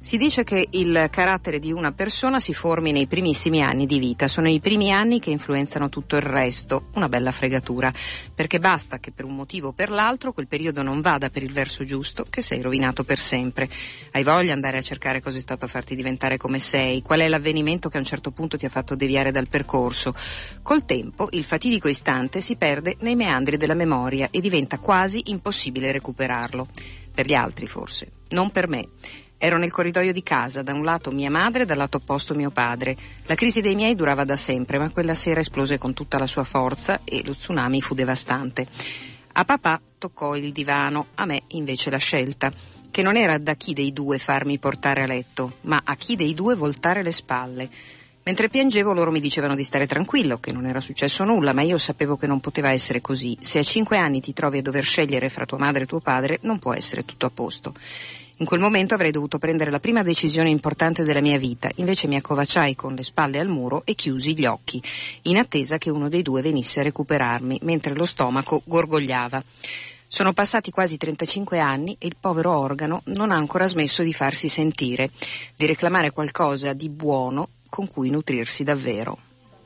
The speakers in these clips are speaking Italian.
Si dice che il carattere di una persona si formi nei primissimi anni di vita, sono i primi anni che influenzano tutto il resto, una bella fregatura, perché basta che per un motivo o per l'altro quel periodo non vada per il verso giusto che sei rovinato per sempre. Hai voglia di andare a cercare cosa è stato a farti diventare come sei, qual è l'avvenimento che a un certo punto ti ha fatto deviare dal percorso. Col tempo il fatidico istante si perde nei meandri della memoria e diventa quasi impossibile recuperarlo. Per gli altri forse, non per me. Ero nel corridoio di casa, da un lato mia madre, dal lato opposto mio padre. La crisi dei miei durava da sempre, ma quella sera esplose con tutta la sua forza e lo tsunami fu devastante. A papà toccò il divano, a me invece la scelta, che non era da chi dei due farmi portare a letto, ma a chi dei due voltare le spalle. Mentre piangevo loro mi dicevano di stare tranquillo, che non era successo nulla, ma io sapevo che non poteva essere così. Se a 5 anni ti trovi a dover scegliere fra tua madre e tuo padre, non può essere tutto a posto. In quel momento avrei dovuto prendere la prima decisione importante della mia vita, invece mi accovacciai con le spalle al muro e chiusi gli occhi, in attesa che uno dei due venisse a recuperarmi, mentre lo stomaco gorgogliava. Sono passati quasi 35 anni e il povero organo non ha ancora smesso di farsi sentire, di reclamare qualcosa di buono con cui nutrirsi davvero.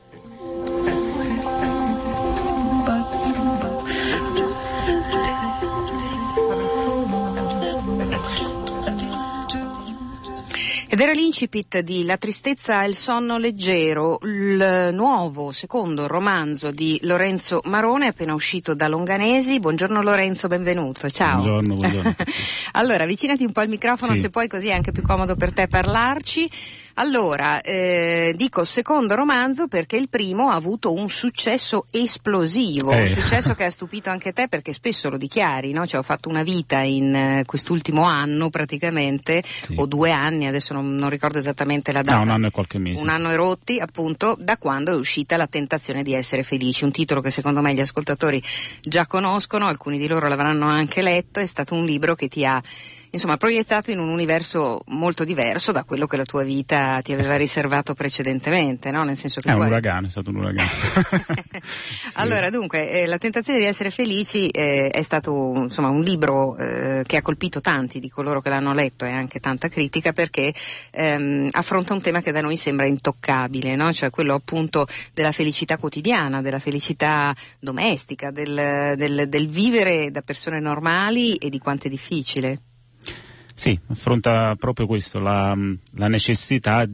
Ed era l'incipit di La tristezza e il sonno leggero, il nuovo secondo romanzo di Lorenzo Marone, appena uscito da Longanesi. Buongiorno Lorenzo, benvenuto, ciao. Buongiorno. Allora, avvicinati un po' al microfono, sì. Se puoi, così è anche più comodo per te parlarci. Allora, dico secondo romanzo perché il primo ha avuto un successo esplosivo, un successo che ha stupito anche te, perché spesso lo dichiari, no? Cioè, ho fatto una vita in quest'ultimo anno praticamente, sì. O 2 anni, adesso non ricordo esattamente la data. No, 1 anno e qualche mese. 1 anno e rotti, appunto, da quando è uscita La tentazione di essere felici, un titolo che secondo me gli ascoltatori già conoscono, alcuni di loro l'avranno anche letto. È stato un libro che ti ha proiettato in un universo molto diverso da quello che la tua vita ti aveva riservato precedentemente, no? Nel senso che un uragano, è stato un uragano. Sì. Allora, dunque, La tentazione di essere felici è stato un libro che ha colpito tanti di coloro che l'hanno letto e anche tanta critica, perché affronta un tema che da noi sembra intoccabile, no? Cioè quello appunto della felicità quotidiana, della felicità domestica, del vivere da persone normali e di quanto è difficile. Sì, affronta proprio questo, la necessità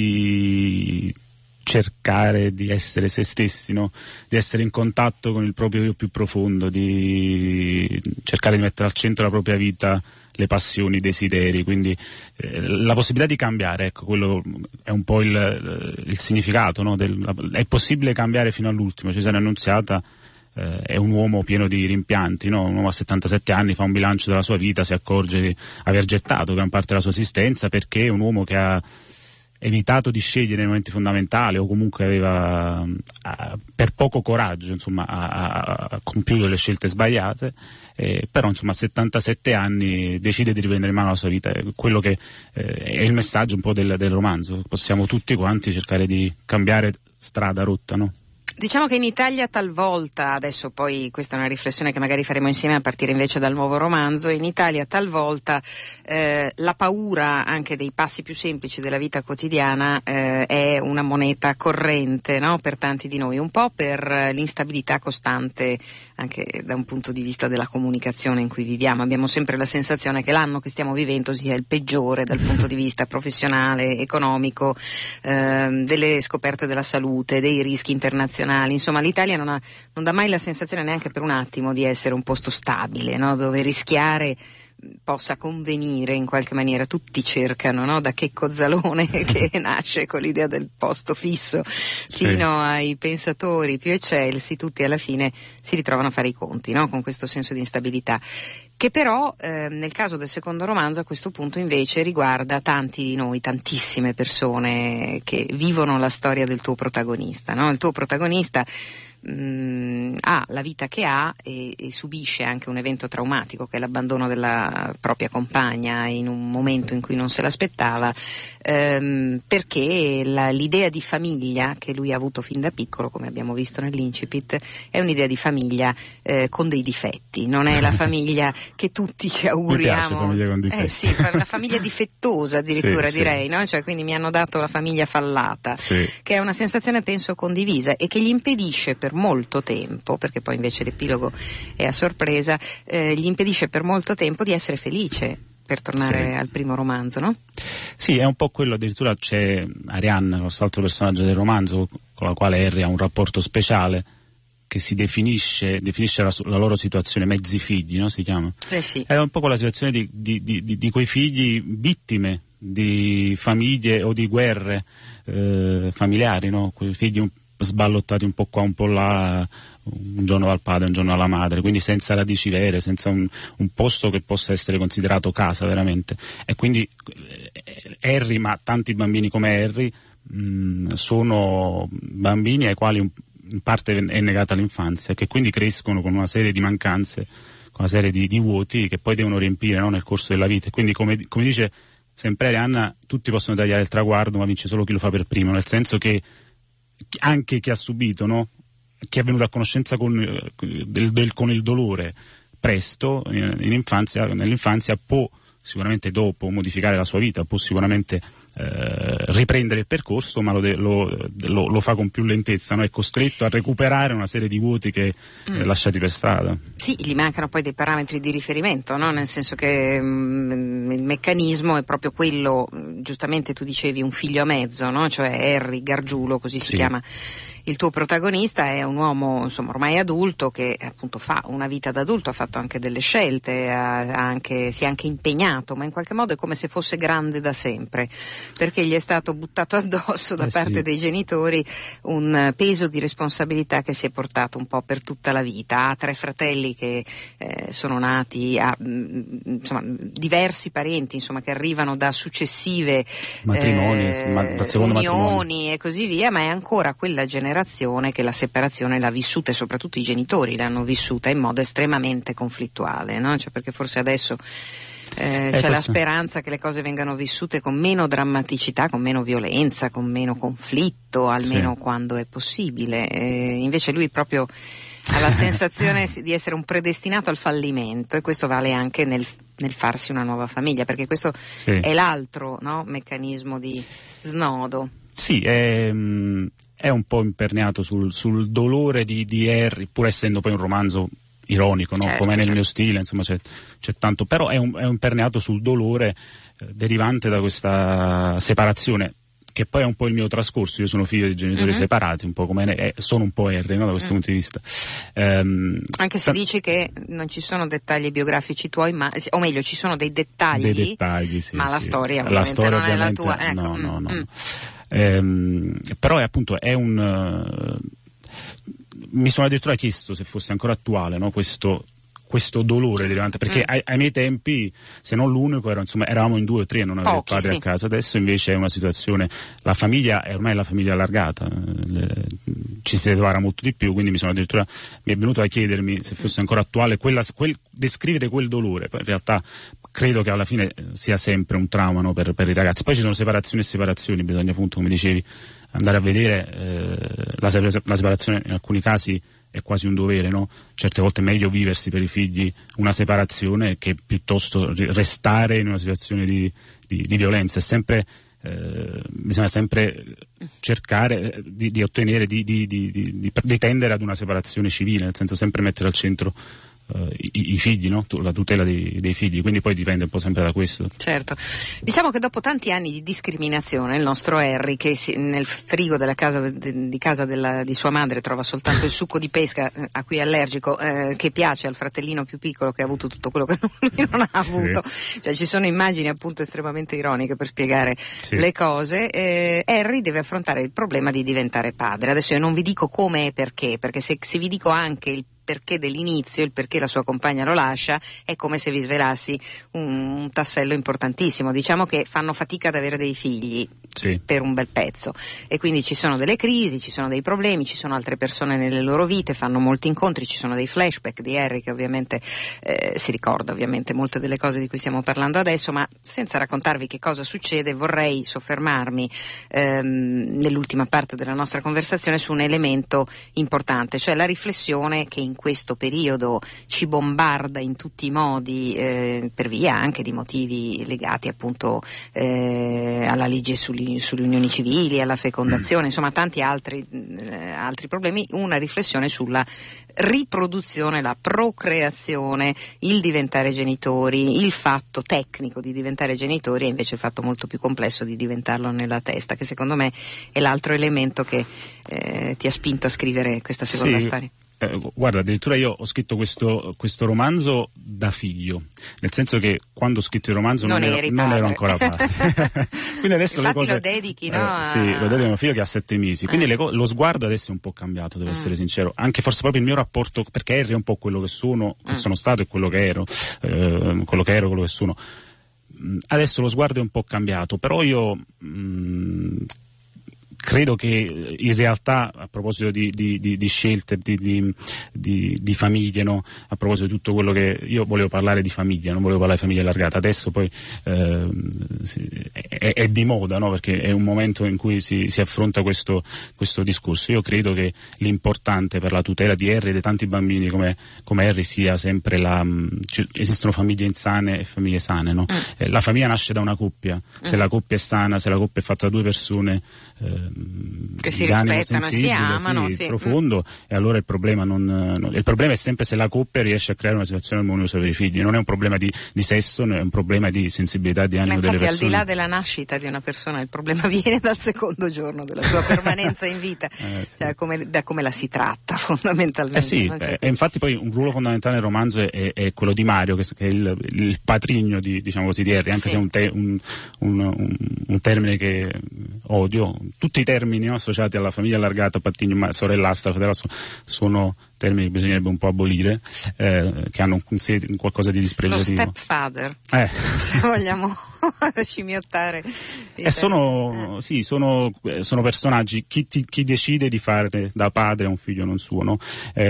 di cercare di essere se stessi, no? Di essere in contatto con il proprio io più profondo, di cercare di mettere al centro la propria vita, le passioni, i desideri, quindi la possibilità di cambiare, ecco, quello è un po' il significato, no? È possibile cambiare fino all'ultimo. Cesare Annunziata è un uomo pieno di rimpianti, no? Un uomo a 77 anni fa un bilancio della sua vita, si accorge di aver gettato gran parte della sua esistenza, perché è un uomo che ha evitato di scegliere nei momenti fondamentali, o comunque aveva per poco coraggio ha compiuto le scelte sbagliate, però a 77 anni decide di riprendere in mano la sua vita. Quello che è il messaggio un po' del romanzo. Possiamo tutti quanti cercare di cambiare strada rotta, no? Diciamo che in Italia talvolta, adesso poi questa è una riflessione che magari faremo insieme a partire invece dal nuovo romanzo, in Italia talvolta la paura anche dei passi più semplici della vita quotidiana è una moneta corrente, no? Per tanti di noi, un po' per l'instabilità costante anche da un punto di vista della comunicazione in cui viviamo. Abbiamo sempre la sensazione che l'anno che stiamo vivendo sia il peggiore dal punto di vista professionale, economico, delle scoperte della salute, dei rischi internazionali. Insomma, l'Italia non dà mai la sensazione neanche per un attimo di essere un posto stabile, no? Dove rischiare possa convenire in qualche maniera. Tutti cercano, no? Da Checco Zalone che nasce con l'idea del posto fisso fino ai pensatori più eccelsi, tutti alla fine si ritrovano a fare i conti, no? Con questo senso di instabilità, che però nel caso del secondo romanzo a questo punto invece riguarda tanti di noi, tantissime persone che vivono la storia del tuo protagonista, no? Il tuo protagonista ha la vita che ha e subisce anche un evento traumatico che è l'abbandono della propria compagna in un momento in cui non se l'aspettava, perché l'idea di famiglia che lui ha avuto fin da piccolo, come abbiamo visto nell'incipit, è un'idea di famiglia con dei difetti, non è la famiglia che tutti ci auguriamo. Mi piace famiglia con difetti. Sì, una famiglia difettosa addirittura, sì, direi, no? Cioè, quindi mi hanno dato la famiglia fallata, sì. Che è una sensazione penso condivisa e che gli impedisce per molto tempo, perché poi invece l'epilogo è a sorpresa, gli impedisce per molto tempo di essere felice, per tornare al primo romanzo, no? Sì, è un po' quello, addirittura c'è Arianna, quest'altro personaggio del romanzo, con la quale Harry ha un rapporto speciale, che si definisce la loro situazione, mezzi figli, no? Si chiama? Sì. È un po' quella situazione di quei figli vittime di famiglie o di guerre familiari, no? Quei figli sballottati un po' qua, un po' là, un giorno dal padre, un giorno dalla madre, quindi senza radici vere, senza un posto che possa essere considerato casa veramente. E quindi Harry, ma tanti bambini come Harry, sono bambini ai quali in parte è negata l'infanzia, che quindi crescono con una serie di mancanze, con una serie di vuoti che poi devono riempire, no, nel corso della vita. E quindi come dice sempre Arianna, tutti possono tagliare il traguardo, ma vince solo chi lo fa per primo, nel senso che anche chi ha subito, no, chi è venuto a conoscenza con il dolore presto nell'infanzia può sicuramente dopo modificare la sua vita, può sicuramente riprendere il percorso, ma lo fa con più lentezza, no? È costretto a recuperare una serie di vuoti che lasciati per strada. Sì, gli mancano poi dei parametri di riferimento, no? Nel senso che il meccanismo è proprio quello, giustamente tu dicevi un figlio a mezzo, no? Cioè Harry Gargiulo, così si chiama il tuo protagonista, è un uomo insomma ormai adulto che appunto fa una vita da adulto, ha fatto anche delle scelte, si è anche impegnato, ma in qualche modo è come se fosse grande da sempre, perché gli è stato buttato addosso da parte dei genitori un peso di responsabilità che si è portato un po' per tutta la vita. Ha 3 fratelli che sono nati, ha insomma diversi parenti insomma che arrivano da successive unioni e così via, ma è ancora quella generazione che la separazione l'ha vissuta, e soprattutto i genitori l'hanno vissuta in modo estremamente conflittuale, no? Cioè, perché forse adesso c'è la speranza che le cose vengano vissute con meno drammaticità, con meno violenza, con meno conflitto, almeno quando è possibile. Invece lui proprio ha la sensazione di essere un predestinato al fallimento, e questo vale anche nel farsi una nuova famiglia, perché questo è l'altro, no, meccanismo di snodo. Sì, è un po' imperniato sul dolore di Harry, pur essendo poi un romanzo ironico, no? Come nel mio stile, insomma c'è tanto, però è imperniato sul dolore derivante da questa separazione, che poi è un po' il mio trascorso. Io sono figlio di genitori separati, un po' come sono un po' Harry, no? Da questo punto di vista. Anche se dici che non ci sono dettagli biografici tuoi, ma o meglio ci sono dei dettagli, sì, ma la storia ovviamente non è la tua. Ecco. No. Però mi sono addirittura chiesto se fosse ancora attuale, no, questo dolore derivante, perché ai miei tempi, se non l'unico, eravamo in 2 o 3 a non avere il padre a casa. Adesso invece è una situazione, la famiglia è ormai la famiglia allargata, ci si separa molto di più, quindi mi è venuto a chiedermi se fosse ancora attuale descrivere quel dolore. Poi in realtà credo che alla fine sia sempre un trauma, no, per i ragazzi. Poi ci sono separazioni e separazioni, bisogna appunto, come dicevi, andare a vedere. La separazione in alcuni casi è quasi un dovere, no? Certe volte è meglio viversi per i figli una separazione che piuttosto restare in una situazione di violenza. Bisogna sempre cercare di ottenere, di tendere ad una separazione civile, nel senso sempre mettere al centro i figli, no? La tutela dei figli, quindi poi dipende un po' sempre da questo. Certo, diciamo che dopo tanti anni di discriminazione il nostro Harry, che nel frigo della casa di sua madre trova soltanto il succo di pesca a cui è allergico, che piace al fratellino più piccolo che ha avuto tutto quello che lui non ha avuto, cioè ci sono immagini appunto estremamente ironiche per spiegare le cose. Harry deve affrontare il problema di diventare padre. Adesso io non vi dico come e perché se vi dico anche il perché dell'inizio, il perché la sua compagna lo lascia, è come se vi svelassi un tassello importantissimo. Diciamo che fanno fatica ad avere dei figli, Sì. Per un bel pezzo, e quindi ci sono delle crisi, ci sono dei problemi, ci sono altre persone nelle loro vite, fanno molti incontri, ci sono dei flashback di Harry che ovviamente si ricorda ovviamente molte delle cose di cui stiamo parlando adesso, ma senza raccontarvi che cosa succede vorrei soffermarmi nell'ultima parte della nostra conversazione su un elemento importante, cioè la riflessione che in questo periodo ci bombarda in tutti i modi per via anche di motivi legati appunto alla legge sulle unioni civili, alla fecondazione, insomma tanti altri problemi, una riflessione sulla riproduzione, la procreazione, il diventare genitori, il fatto tecnico di diventare genitori e invece il fatto molto più complesso di diventarlo nella testa, che secondo me è l'altro elemento che ti ha spinto a scrivere questa seconda storia. Guarda, addirittura io ho scritto questo romanzo da figlio, nel senso che quando ho scritto il romanzo non ero ancora padre. Quindi adesso infatti le cose, lo dedichi, no? Sì, lo dedico a mio figlio che ha 7 mesi, quindi lo sguardo adesso è un po' cambiato, devo essere sincero, anche forse proprio il mio rapporto, perché Harry è un po' quello che sono stato e quello che ero, quello che sono. Adesso lo sguardo è un po' cambiato, però io credo che in realtà, a proposito di scelte, di famiglie, no? A proposito di tutto quello che io volevo parlare di famiglia, non volevo parlare di famiglia allargata, adesso poi è di moda, no? Perché è un momento in cui si affronta questo discorso. Io credo che l'importante per la tutela di Harry e di tanti bambini come Harry sia sempre esistono famiglie insane e famiglie sane, no? La famiglia nasce da una coppia, se la coppia è sana, se la coppia è fatta da 2 persone che si rispettano e si amano, sì. Profondo, e allora il problema il problema è sempre se la coppia riesce a creare una situazione armoniosa per i figli. Non è un problema di sesso, è un problema di sensibilità, di animo delle persone. Infatti, al di là della nascita di una persona, il problema viene dal secondo giorno della sua permanenza in vita, cioè da come la si tratta fondamentalmente. Sì, e infatti poi un ruolo fondamentale nel romanzo è quello di Mario, che è il patrigno diciamo così, di Harry, anche se è un termine che odio. Tutti i termini associati alla famiglia allargata, patrigno, sorellastra, fratellastra, sono termini che bisognerebbe un po' abolire, che hanno qualcosa di dispregiativo. Lo stepfather, se vogliamo scimmiottare. Sono personaggi, chi decide di fare da padre a un figlio non suo, no?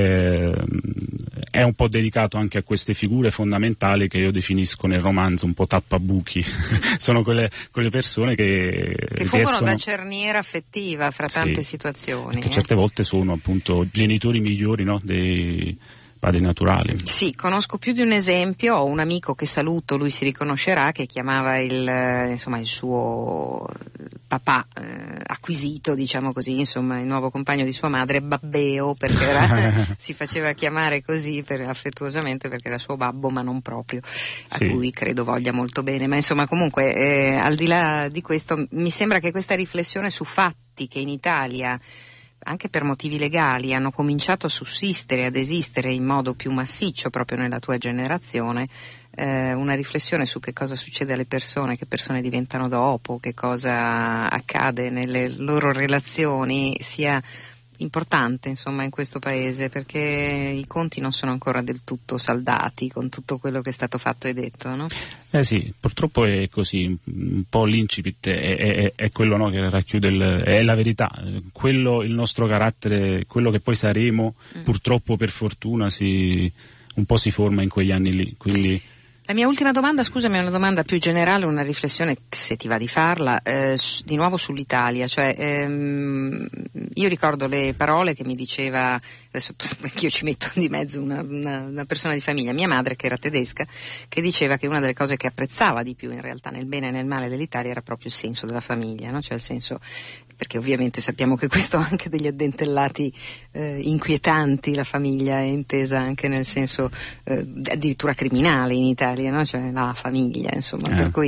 È un po' dedicato anche a queste figure fondamentali che io definisco nel romanzo un po' tappabuchi. Sono quelle persone che fungono da cerniera affettiva fra tante situazioni. Che certe volte sono appunto genitori migliori, no? Dei padri naturali. Sì, conosco più di un esempio. Ho un amico che saluto, lui si riconoscerà, che chiamava il suo papà acquisito, diciamo così, insomma il nuovo compagno di sua madre, Babbeo, perché si faceva chiamare così affettuosamente perché era suo babbo, ma non proprio, a cui credo voglia molto bene. Ma insomma comunque al di là di questo mi sembra che questa riflessione su fatti che in Italia, anche per motivi legali, hanno cominciato a sussistere, ad esistere in modo più massiccio proprio nella tua generazione, una riflessione su che cosa succede alle persone, che persone diventano dopo, che cosa accade nelle loro relazioni, sia importante insomma in questo paese, perché i conti non sono ancora del tutto saldati con tutto quello che è stato fatto e detto, no? Sì, purtroppo è così, un po' l'incipit è quello, no, che racchiude è la verità, il nostro carattere, quello che poi saremo, purtroppo per fortuna un po' si forma in quegli anni lì, quindi. La mia ultima domanda, scusami, è una domanda più generale, una riflessione, se ti va di farla, di nuovo sull'Italia, cioè io ricordo le parole che mi diceva, adesso io ci metto di mezzo una persona di famiglia, mia madre che era tedesca, che diceva che una delle cose che apprezzava di più in realtà nel bene e nel male dell'Italia era proprio il senso della famiglia, no? Cioè il senso, perché ovviamente sappiamo che questo ha anche degli addentellati inquietanti, la famiglia è intesa anche nel senso addirittura criminale in Italia, no? Cioè la famiglia, insomma, per cui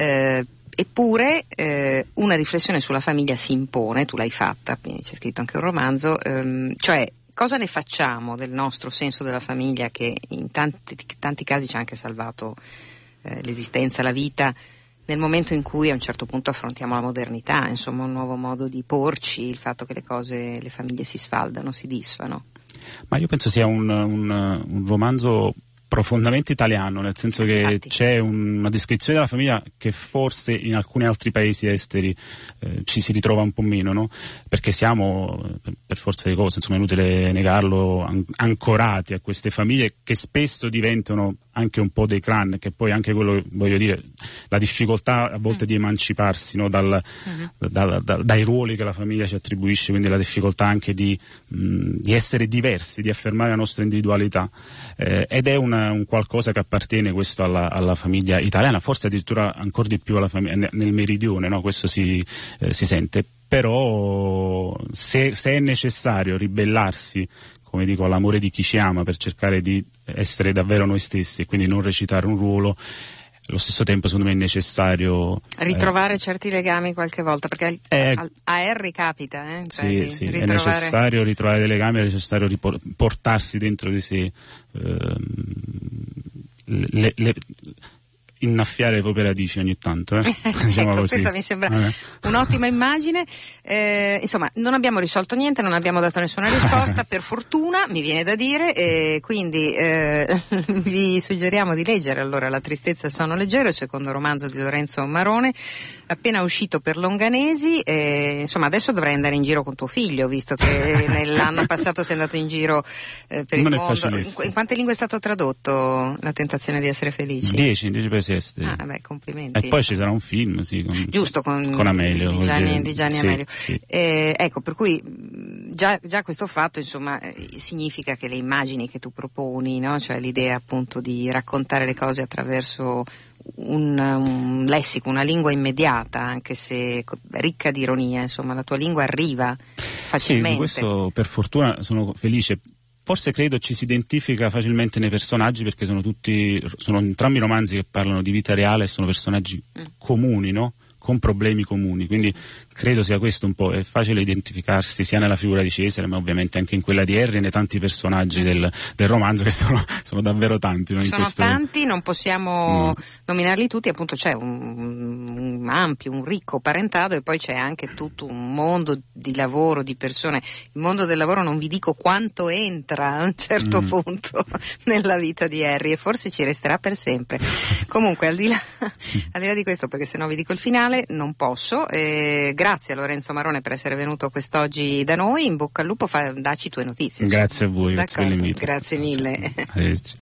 eppure una riflessione sulla famiglia si impone, tu l'hai fatta, quindi c'è scritto anche un romanzo, cioè cosa ne facciamo del nostro senso della famiglia che in tanti casi ci ha anche salvato l'esistenza, la vita, nel momento in cui a un certo punto affrontiamo la modernità, insomma un nuovo modo di porci, il fatto che le famiglie si sfaldano, si disfano. Ma io penso sia un romanzo profondamente italiano, nel senso che infatti c'è una descrizione della famiglia che forse in alcuni altri paesi esteri ci si ritrova un po' meno, no? Perché siamo, per forza di cose, insomma è inutile negarlo, ancorati a queste famiglie che spesso diventano anche un po' dei clan, che poi anche quello, voglio dire, la difficoltà a volte di emanciparsi, no? Dai ruoli che la famiglia ci attribuisce, quindi la difficoltà anche di essere diversi, di affermare la nostra individualità, ed è un qualcosa che appartiene questo alla famiglia italiana, forse addirittura ancora di più nel meridione, no? Questo si sente, però se è necessario ribellarsi, come dico, all'amore di chi ci ama per cercare di essere davvero noi stessi e quindi non recitare un ruolo, allo stesso tempo secondo me è necessario ritrovare certi legami qualche volta, perché a Harry capita, cioè sì, è necessario ritrovare dei legami, è necessario portarsi dentro di sé innaffiare le proprie radici ogni tanto, diciamo ecco, così. Questa mi sembra un'ottima immagine. Insomma, non abbiamo risolto niente, non abbiamo dato nessuna risposta, per fortuna, mi viene da dire, quindi vi suggeriamo di leggere allora La tristezza e il sonno leggero, il secondo romanzo di Lorenzo Marone, appena uscito per Longanesi. Insomma, adesso dovrai andare in giro con tuo figlio, visto che nell'anno passato sei andato in giro per il mondo. In quante lingue è stato tradotto La tentazione di essere felici? 10 paesi esteri. Beh, complimenti. E poi ci sarà un film, sì, con Amelio. Di Gianni Amelio. Sì. Ecco, per cui già questo fatto, insomma, significa che le immagini che tu proponi, no? Cioè l'idea appunto di raccontare le cose attraverso un lessico, una lingua immediata, anche se ricca di ironia, insomma, la tua lingua arriva facilmente. Sì, questo per fortuna sono felice. Forse credo ci si identifica facilmente nei personaggi, perché sono entrambi romanzi che parlano di vita reale e sono personaggi comuni, no? Con problemi comuni, quindi credo sia questo un po', è facile identificarsi sia nella figura di Cesare, ma ovviamente anche in quella di Harry e nei tanti personaggi del romanzo, che sono davvero tanti. No? Tanti, non possiamo nominarli tutti, appunto c'è un ampio, un ricco parentado, e poi c'è anche tutto un mondo di lavoro, di persone. Il mondo del lavoro non vi dico quanto entra a un certo punto nella vita di Harry, e forse ci resterà per sempre. Comunque, al di là di questo, perché sennò vi dico il finale, non posso. Grazie a Lorenzo Marone per essere venuto quest'oggi da noi, in bocca al lupo, dacci tue notizie. Grazie a voi, grazie per l'invito. Grazie mille.